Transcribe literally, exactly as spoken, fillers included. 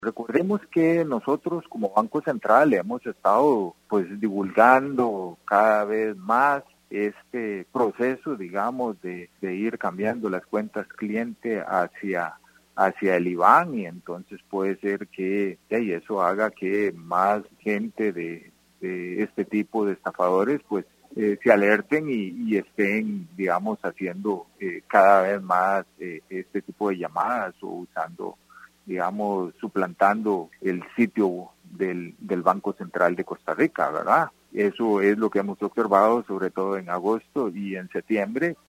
Recordemos que nosotros como Banco Central hemos estado pues divulgando cada vez más este proceso, digamos, de, de ir cambiando las cuentas cliente hacia hacia el I B A N, y entonces puede ser que y eso haga que más gente de, de este tipo de estafadores pues eh, se alerten y, y estén, digamos, haciendo eh, cada vez más eh, este tipo de llamadas o usando, digamos, suplantando el sitio del, del Banco Central de Costa Rica, ¿verdad? Eso es lo que hemos observado, sobre todo en agosto y en septiembre.